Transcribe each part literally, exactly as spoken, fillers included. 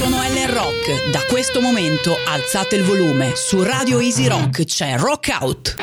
sono Ellen Rock. Da questo momento alzate il volume. Su Radio Easy Rock c'è Rock Out.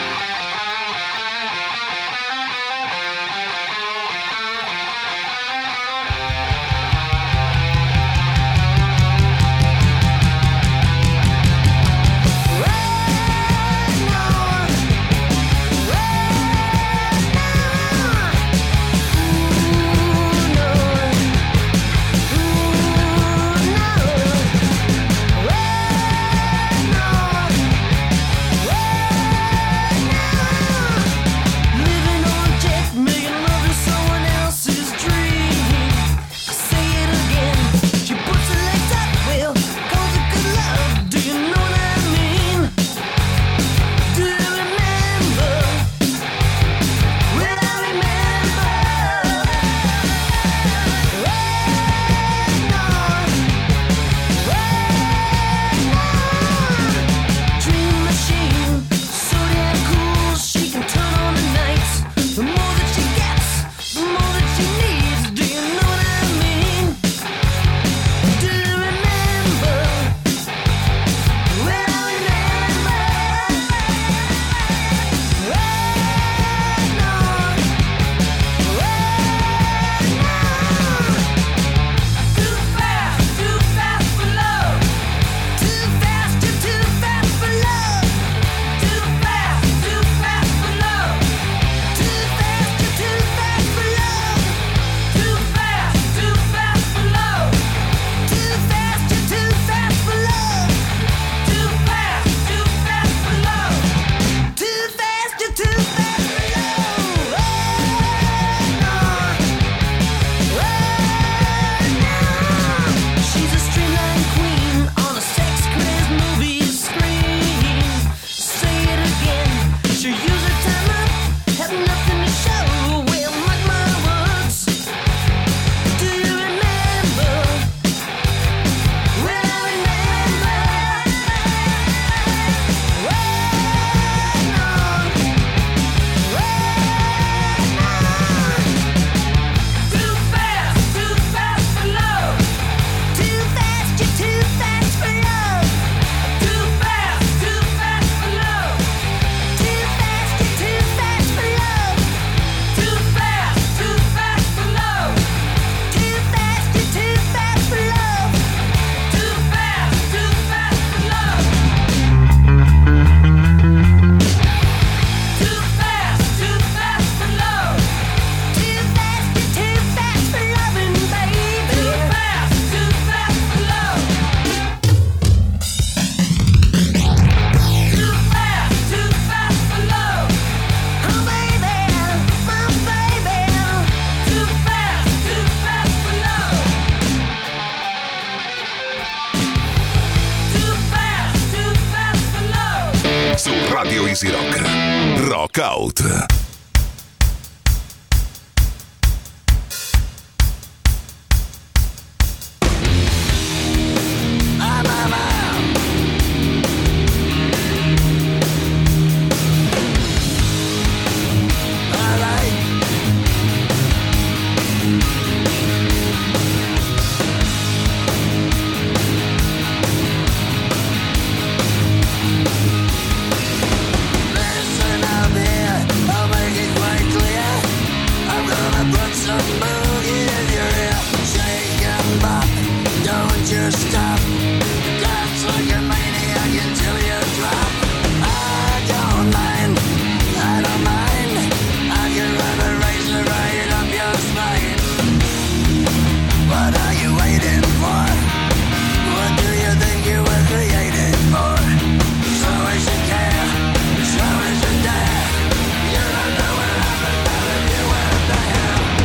Easy Rock. Rock Out.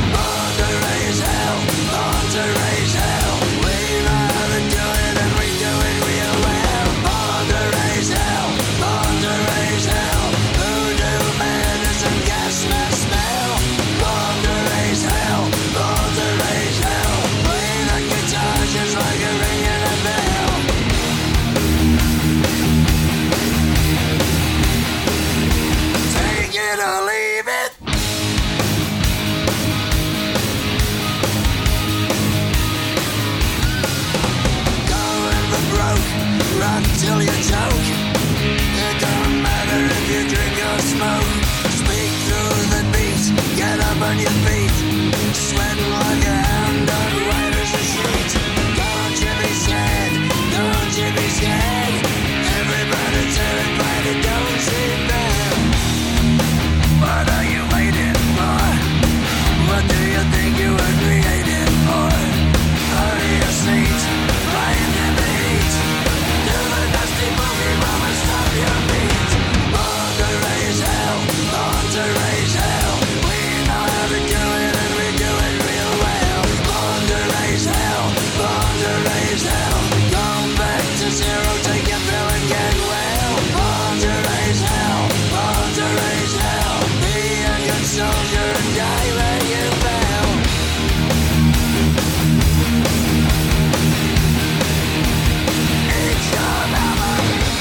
To raise hell, we know how to do it and we do till you choke. It don't matter if you drink or smoke. Speak through the beat, get up on your feet. Sweating like a hound dog, white as a sheet. Don't you be scared, don't you be scared. Everybody terrified, it don't seem bad. What are you waiting for? What do you think you were created for? Hurry your seat, flying in the heat. Do the dusty boogie bomb and stop your beat. Born to raise hell, born to raise hell. We know how to do it and we do it real well. Born to raise hell, born to raise hell. Going back to zero, take your pill and get well. Born to raise hell, born to raise hell. Be a good soldier and die where you fell. It's your mama.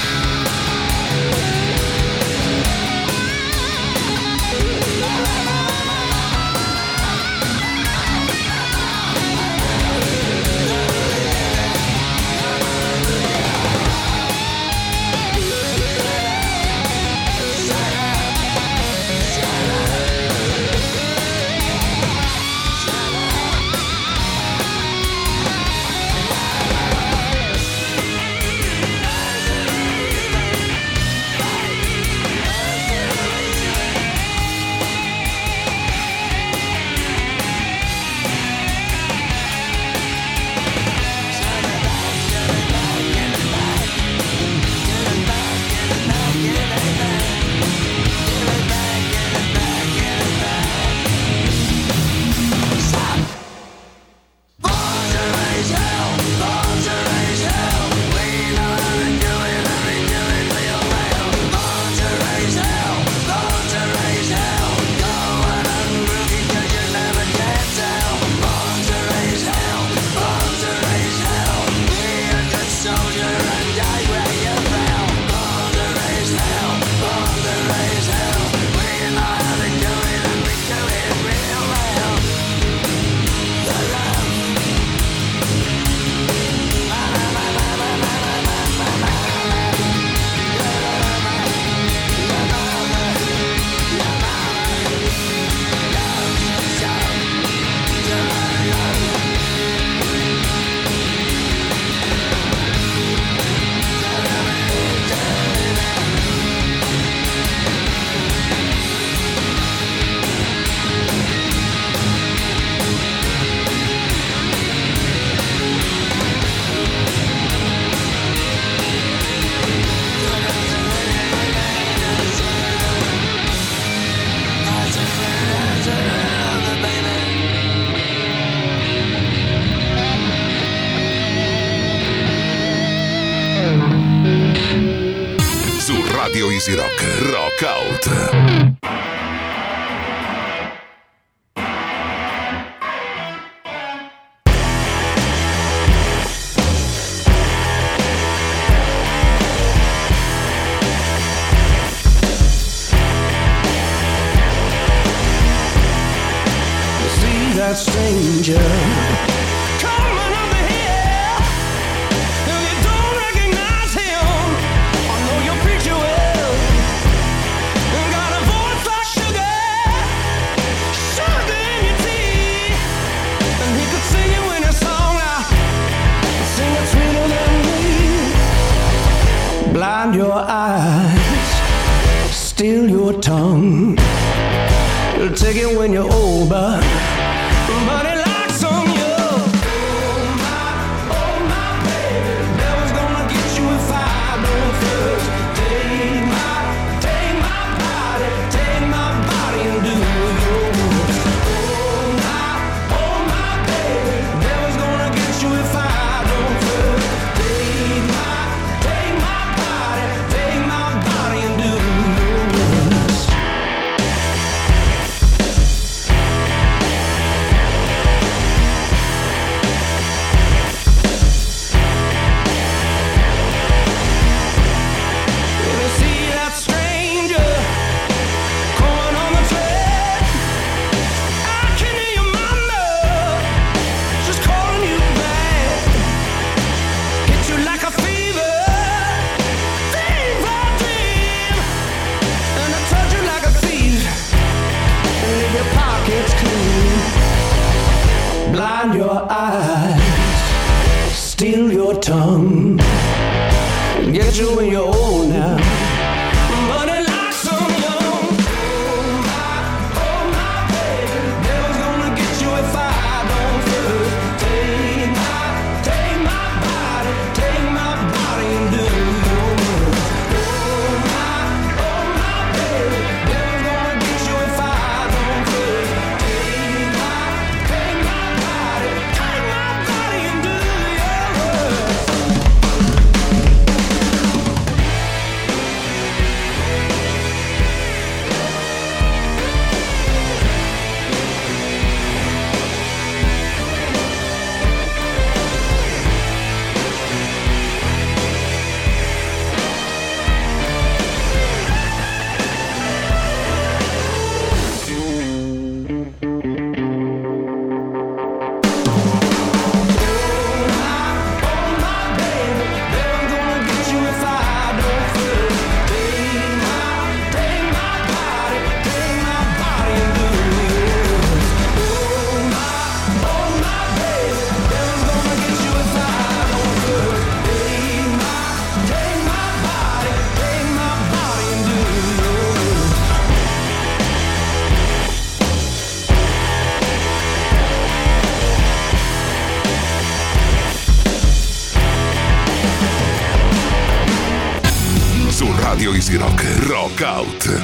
Radio Easy Rock, Rock Out. That stranger coming up the hill, and you don't recognize him. I know your preacher well. Got a voice like sugar, sugar in your tea, and he could sing you in a song now, sing it sweeter than me. Blind your eyes, steal your tongue. You'll take it when you're old, but But it likes on you. Oh my, oh my baby, devil's gonna get you if I don't first. Take my, take my body, take my body and do yours. Oh my, oh my baby, devil's gonna get you if I don't first. Take my, take my body, take my body and do yours. steal your tongue, get you when you're old now. But it like some young, oh my, oh my baby, devil's gonna get you if I don't first. Take my, take my body, take my body and do your will. Oh my, oh my baby, devil's gonna get you if I don't first. Take my, take my body, take my body and do your will. Su Radio Easy Rock, Rock Out.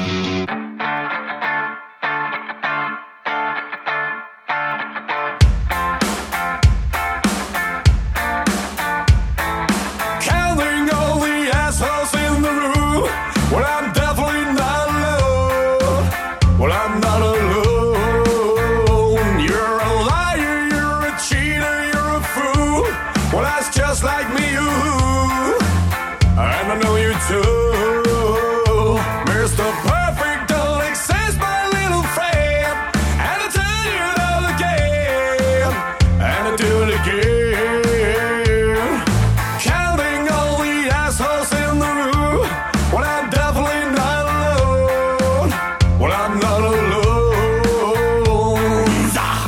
Counting all the assholes in the room. Well, I'm definitely not alone. Well, I'm not alone. You're a liar, you're a cheater, you're a fool. Well, that's just like me, you. And I know you too. Mister Perfect don't exist, my little friend. And I tell you that again. And I do it again. Counting all the assholes in the room. Well, I'm definitely not alone. Well, I'm not alone. Zah!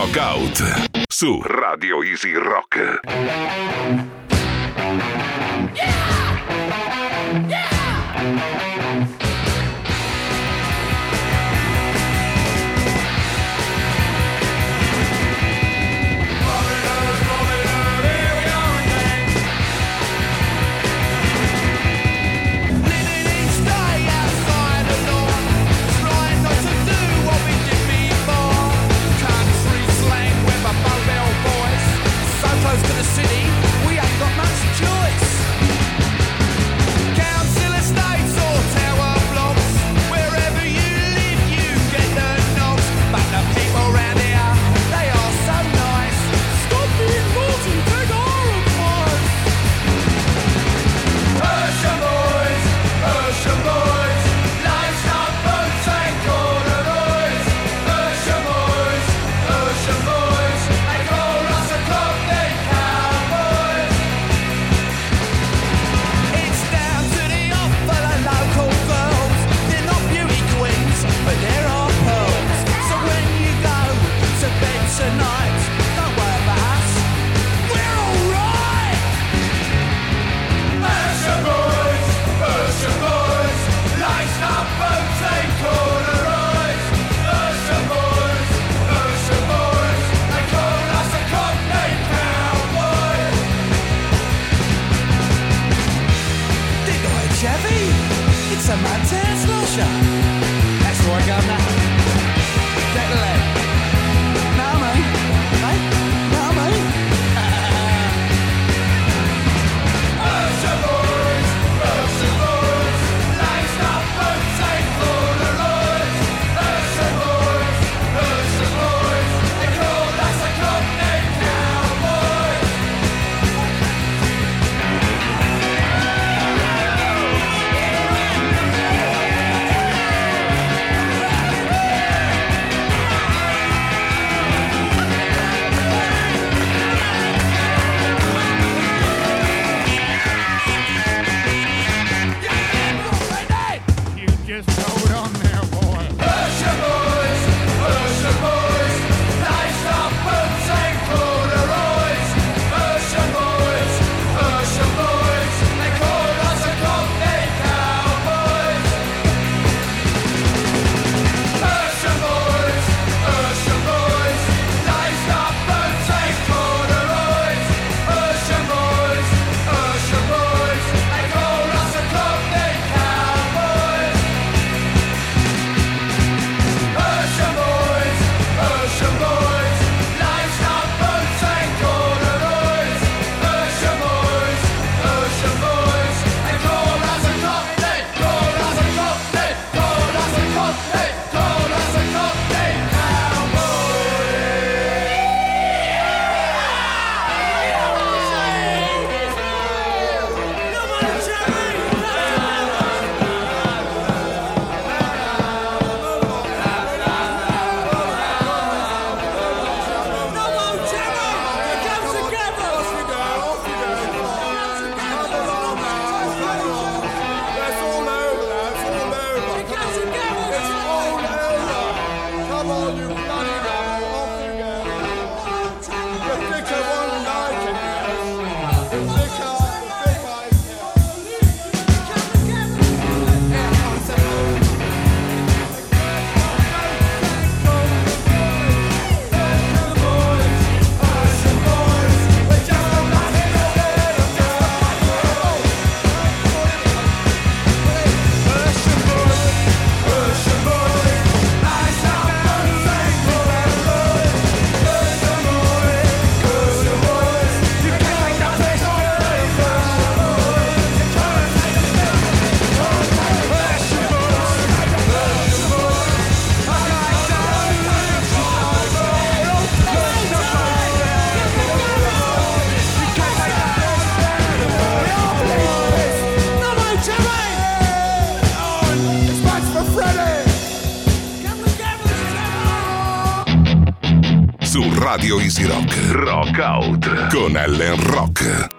Rock Out su Radio Easy Rock. Close to the city, we ain't got much choice. Council estates or tower blocks, wherever you live, you get the knocks. But the people round here, they are so nice. Stop being naughty, take our advice. Hersham boys, Hersham boys, life's not boats and corduroys. Hersham boys, Hersham boys, they call us a cockney. But there are pearls. So when you go to bed tonight, don't worry about us, we're alright. Hersham boys, Hersham boys, life's not boats and corduroys. Hersham boys, Hersham boys, they call us a cockney cowboys. Dig away, Chevy, it's a mad town slosher. Boy, governor, take the leg. Now me, mate, now me. Hersham boys, Hersham boys, life's not boats and corduroys. Hersham boys, Hersham boys, they call us a cockney cowboys. Just hold on there, boy. Hersham boys, Hersham boys, life's not boats and corduroys. Hersham boys, Hersham boys, they call us a cockney cowboys. Hersham boys, Hersham boys, life's not boats and corduroys. Hersham boys, Hersham boys, they call us a cockney cowboys. Hersham boys, Hersham boys, life's not boats and corduroys. Hersham boys, Hersham boys, they call us a cockney, call us a cockney, call us a cockney, call us a cockney Su Radio Easy Rock, Rock Out con Ellen Rock.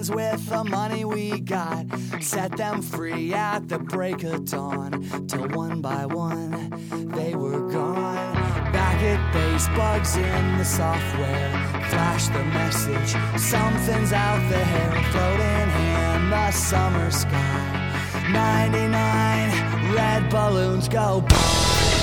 friends with the money we got, set them free at the break of dawn, till one by one they were gone. Back at base, bugs in the software flash the message, something's out there, floating in the summer sky. ninety-nine red balloons go by.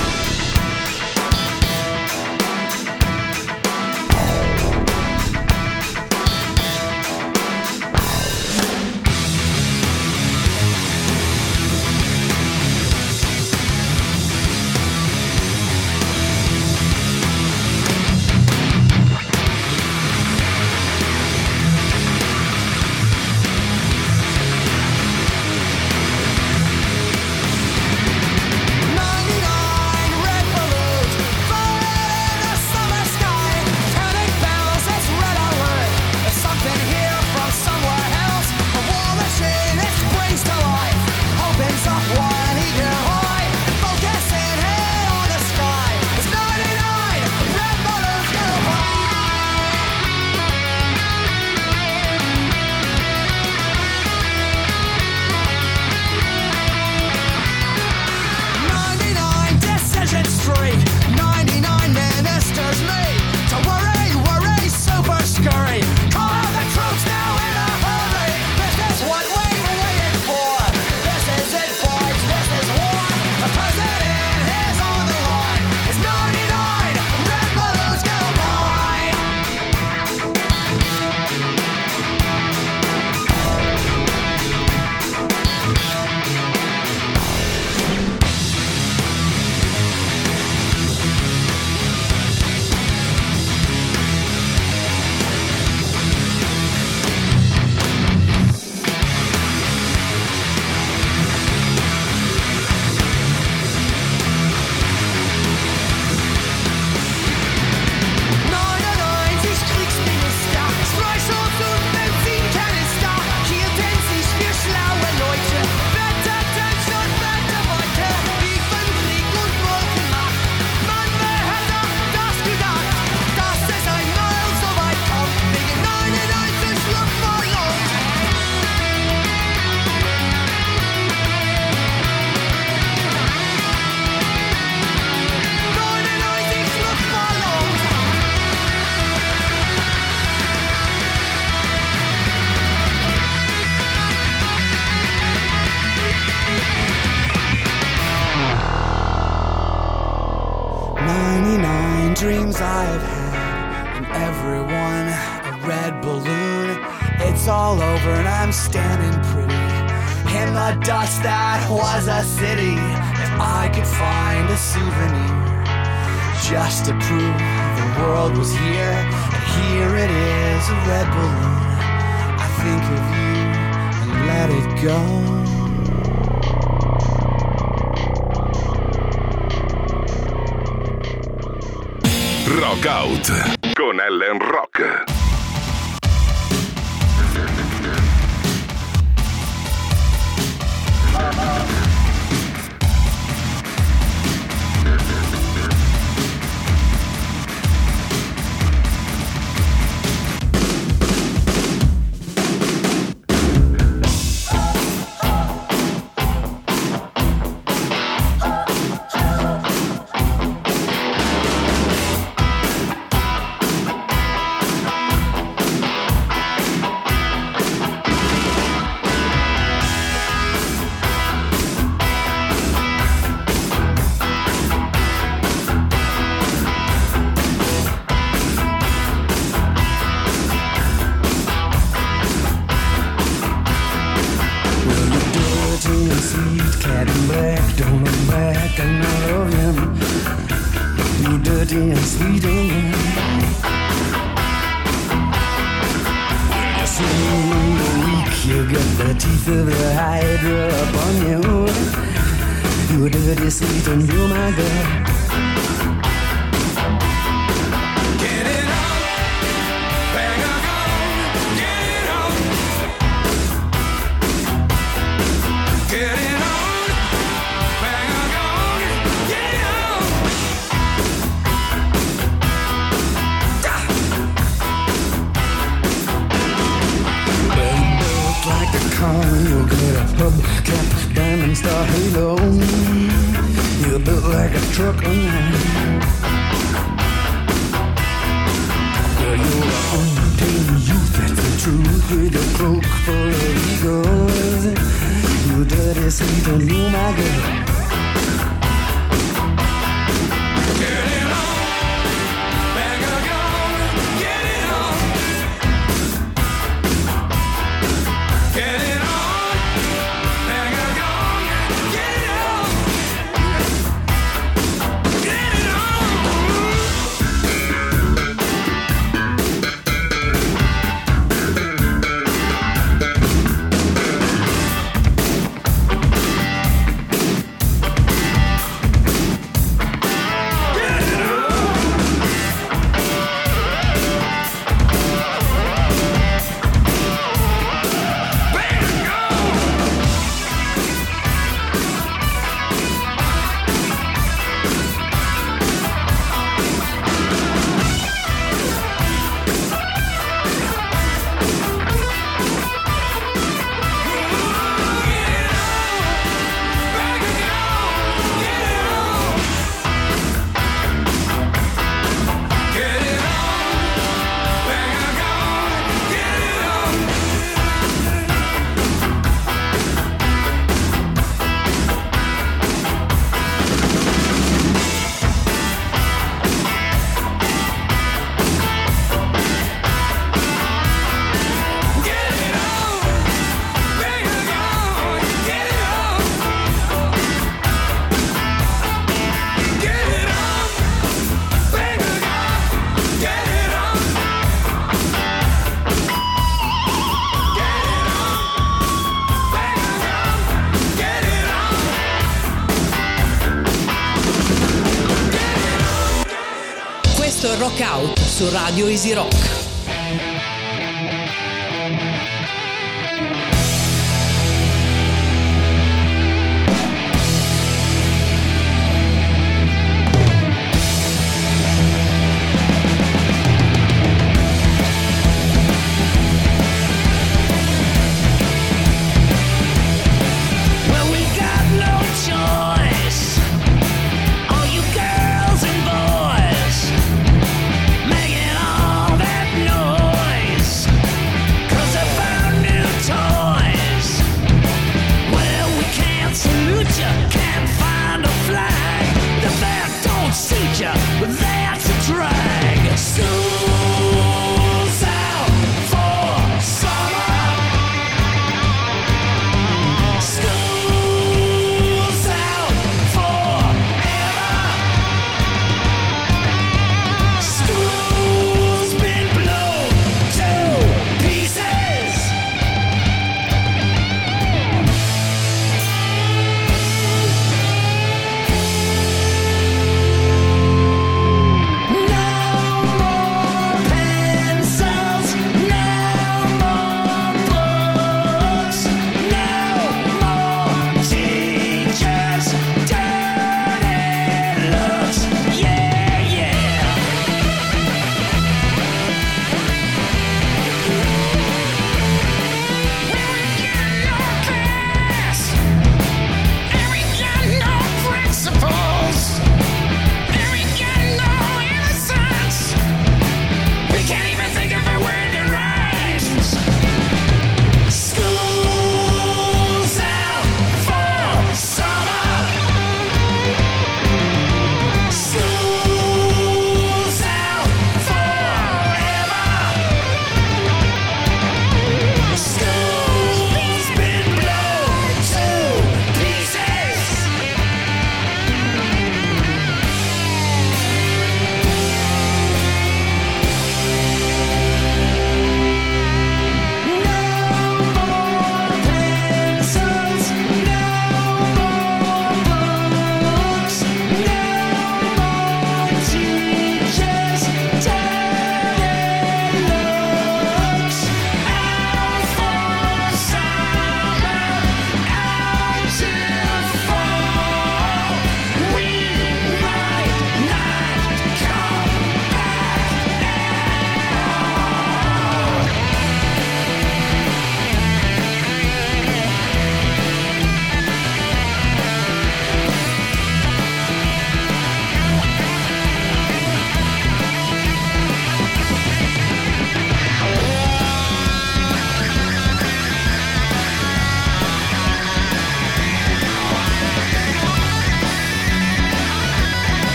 Dreams I've had, and everyone a red balloon. It's all over and I'm standing pretty in the dust that was a city. If I could find a souvenir just to prove the world was here, and here it is, a red balloon. I think of you and let it go. Rock Out con Ellen Rock. Sweet and you're my girl. Get it on, bang a gong, get it on. Get it on, bang a gong, get it on. Da. Well, pub cap, diamond star halo. You're built like a truck on Girl, you're an untamed youth, that's the truth. With a cloak full of egos, you dirty, sweet, and you, my girl. Get it on, bag of gold, get it on. Get it on, bag of gold, get it on. Get it on. Questo è Rock Out su Radio Easy Rock. Making all that noise.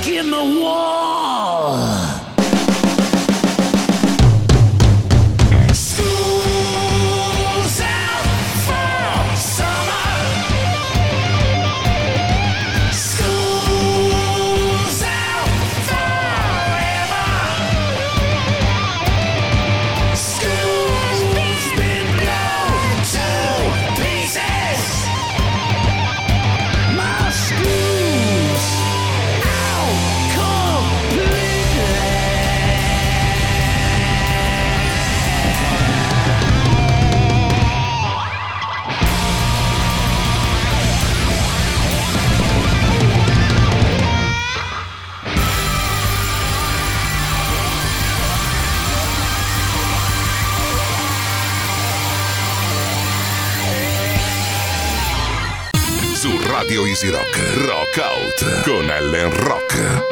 in the wall. Radio Easy Rock, Rock Out con Ellen Rock.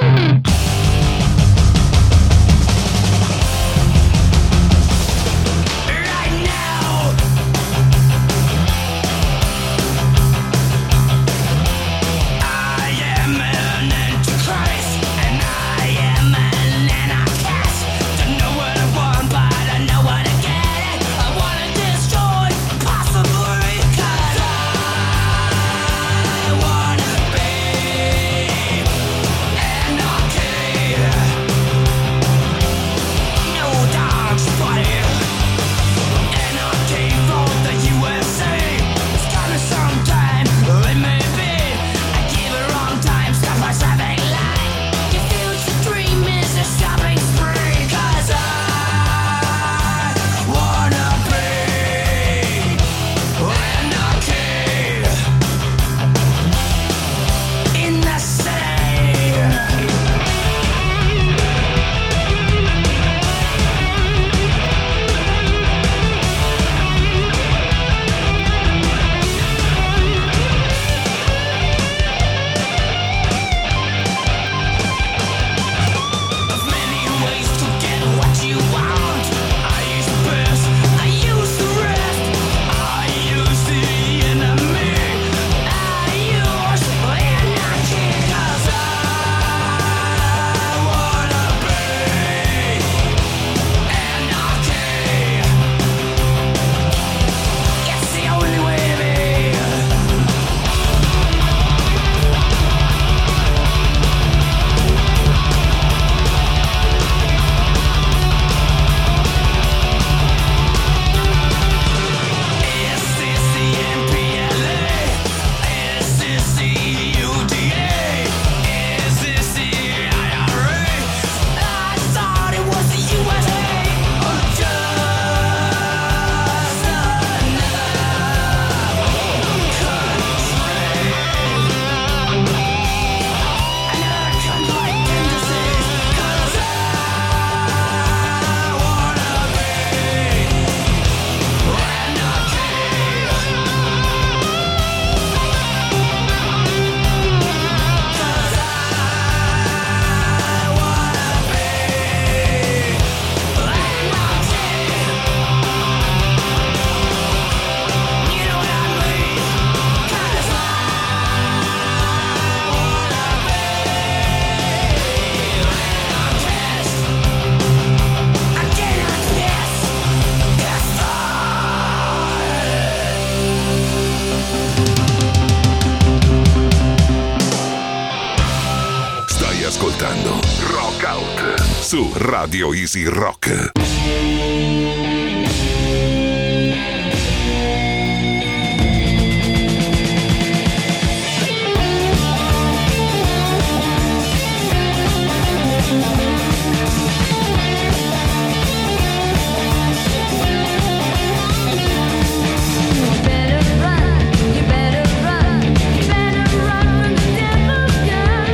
Rock Out su Radio Easy Rock.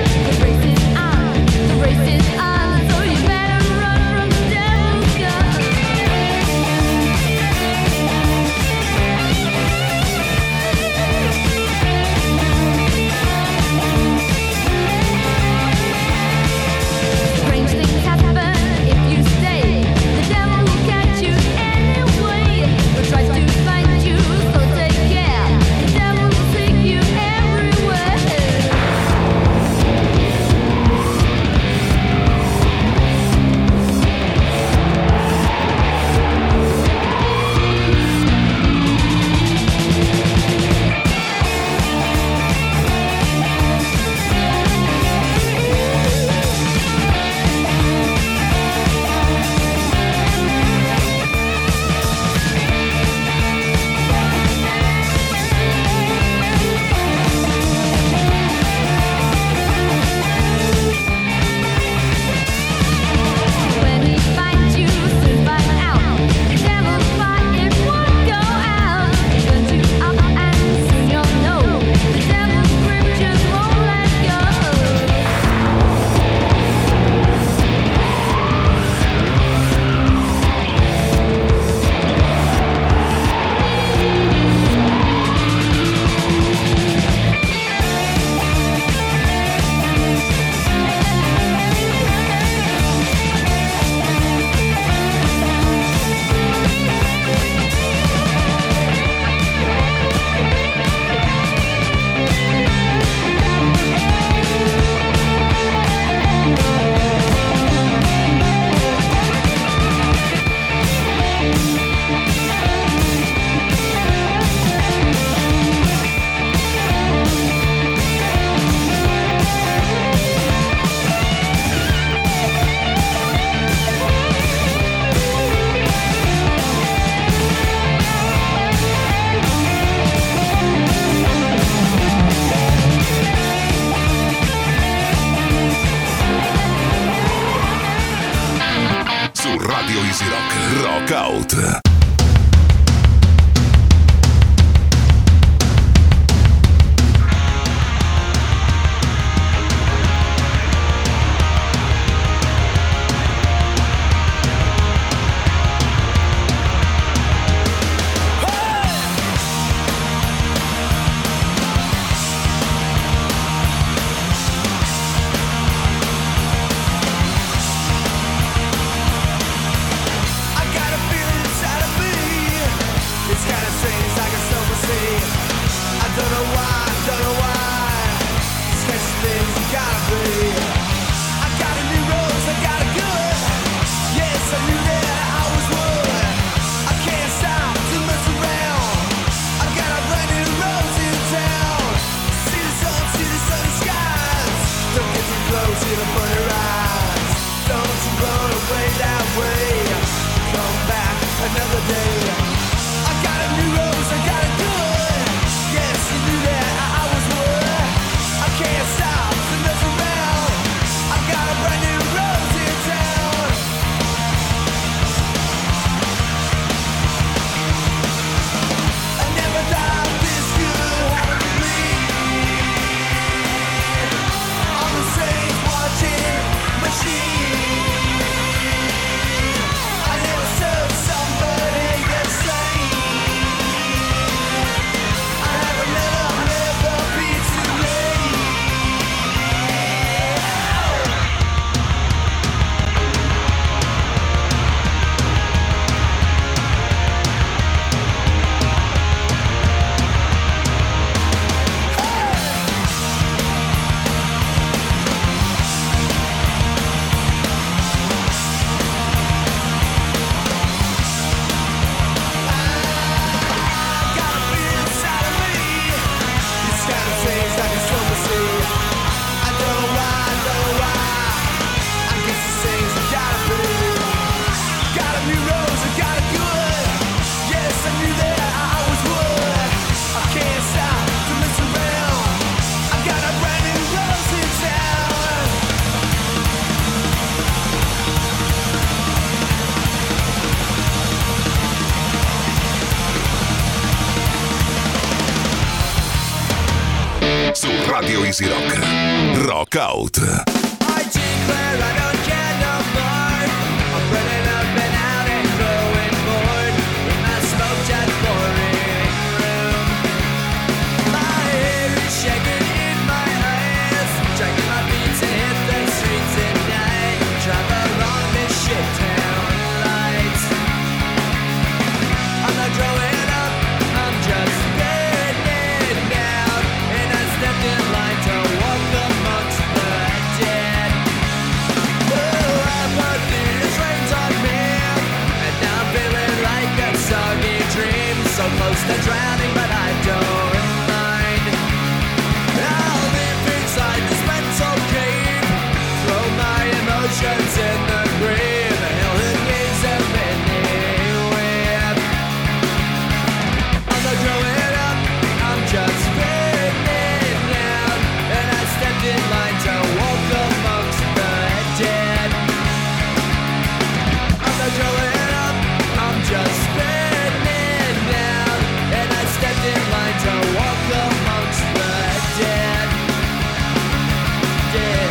Race is on, so you better run from the devil's gun. Rock Out. Radio Easy Rock. Rock Out. I declare I don't care no more. I'm running up and out and growing bored in my smoke-jet boring room. My hair is shaking in my eyes, dragging my feet to hit the streets at night. Drive along this shit town lights. I'm not growing up, I'm just burning out, and I stepped in line to walk amongst the dead. Oh, apathy rains on me, and now I'm feeling like a soggy dream, so close to drowning, but I don't mind. I'll live inside this mental cave, throw my emotions in the grave, hell who gives them anywhere. I'm not growing up, I'm just spinning out, and I stepped in line to walk amongst the dead. I'm not growing up, I'm just spinning out, and I stepped in line to walk amongst the dead. Dead.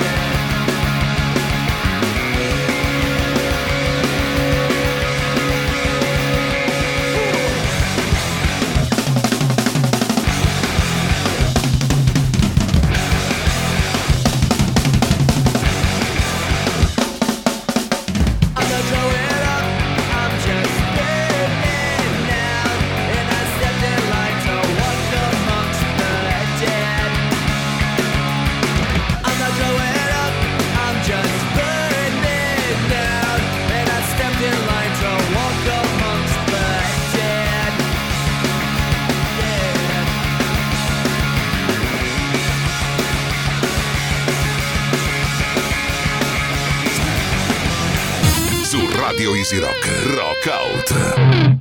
I'm not growing up, I'm just spinning out, and I stepped in line to walk amongst the dead. I'm not growing up, I'm just burning out, and I stepped in line to walk amongst the dead. Yeah. Su Radio Easy Rock. Rock Out.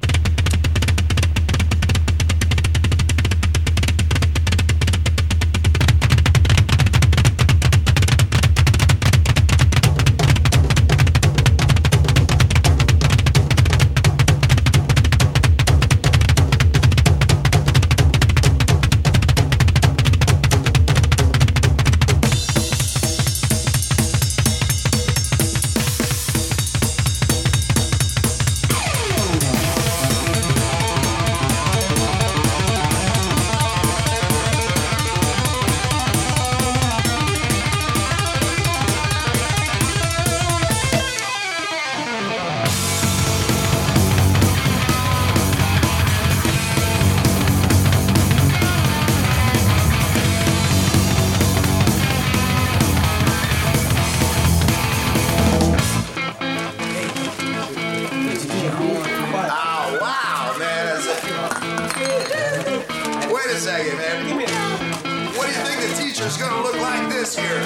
teacher's gonna look like this here.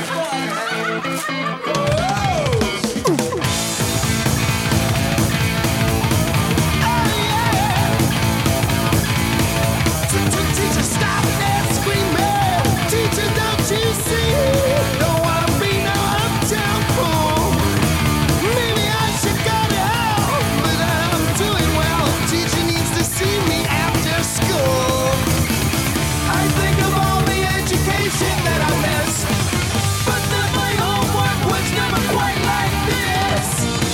Teacher, stop that screaming. Teacher, don't you see? Don't wanna be no uptown fool. Maybe I should go to hell, but I'm doing well. Teacher needs to see me after school. I think of all the education that I missed, but then my homework was never quite like this.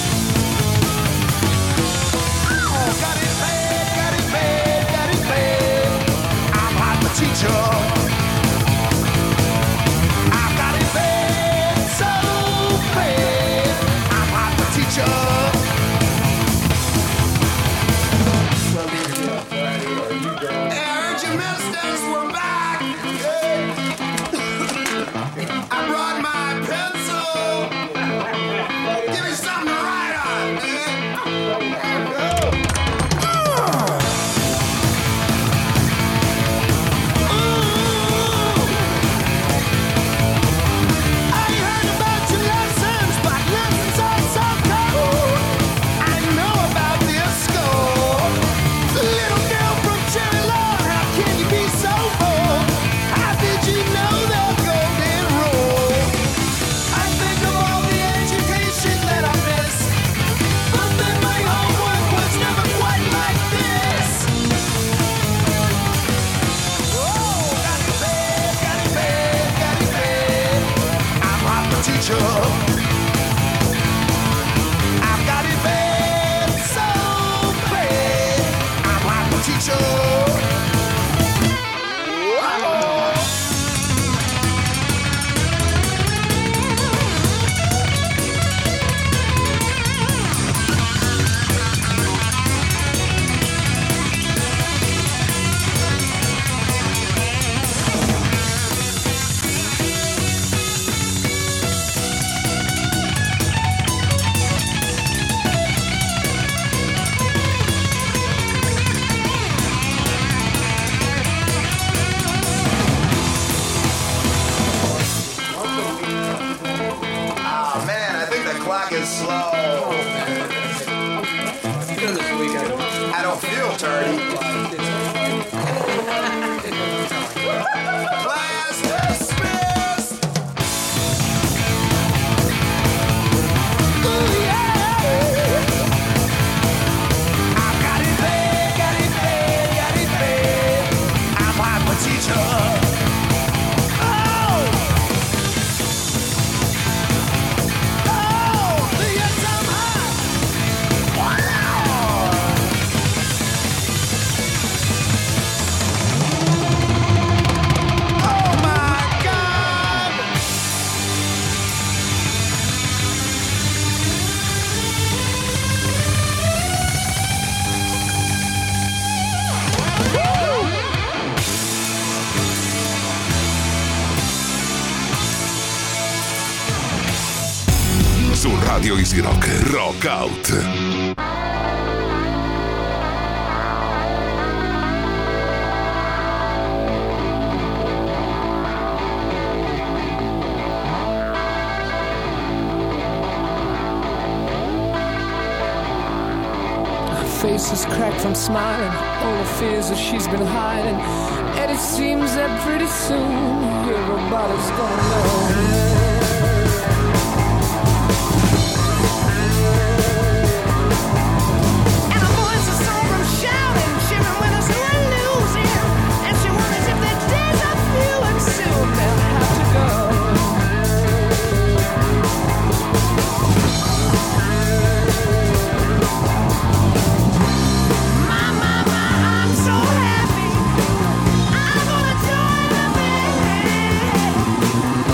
Oh, got it bad, got it bad, got it bad. I'm not the teacher. I got it bad, so bad. I'm not the teacher. Hey, I heard you misters were back. I brought my pencil. Give me something to write on. I heard about your lessons, but lessons are so cold. I know about this school. Little girl from Cherry Lawn, how can you be so bold? How did you know the golden rule? I think of all the education that I missed, but then my homework was never quite like this. Oh, got it bad, got it bad, got it bad. I'm not the teacher. I've got it bad, so bad. I'm not the teacher. Oh man, I think the clock is slow. I don't feel dirty. Class dismissed. Ooh, yeah. I got it bad, got it bad, got it bad. I'm not the teacher. Su Radio Easy Rock, Rock Out. Face is cracked from smiling, all the fears that she's been hiding, and it seems that pretty soon everybody's gonna know. I'm gonna join the band.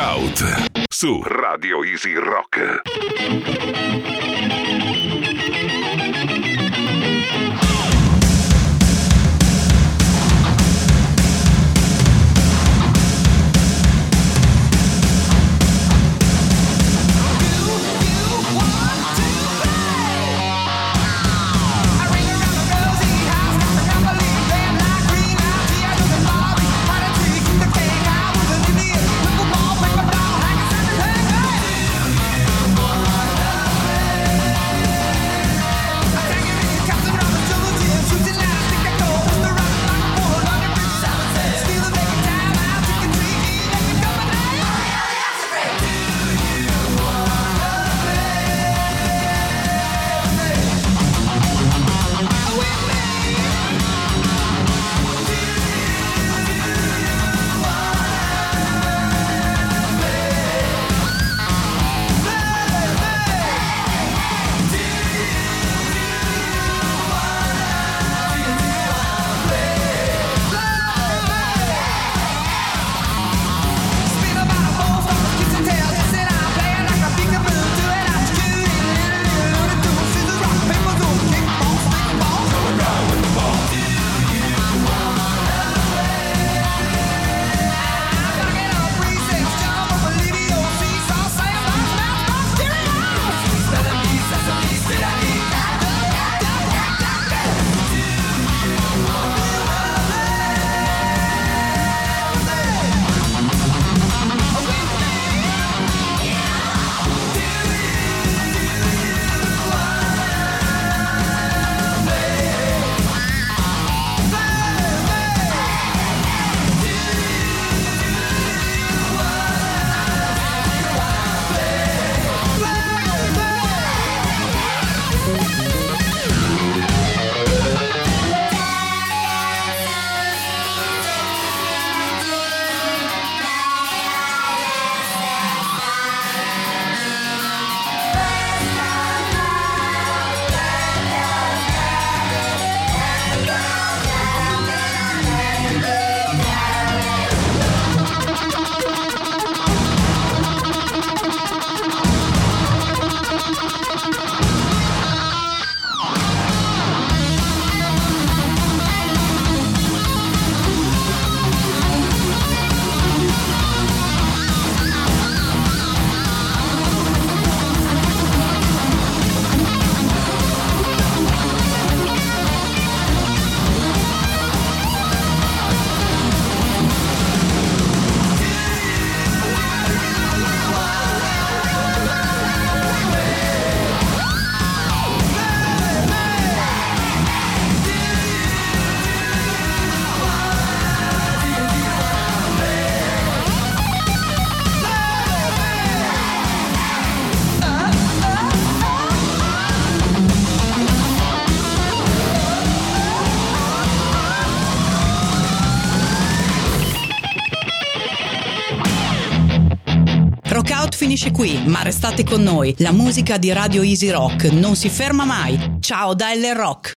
Out su Radio Easy Rock. Finisce qui, ma restate con noi. La musica di Radio Easy Rock non si ferma mai. Ciao da L Rock.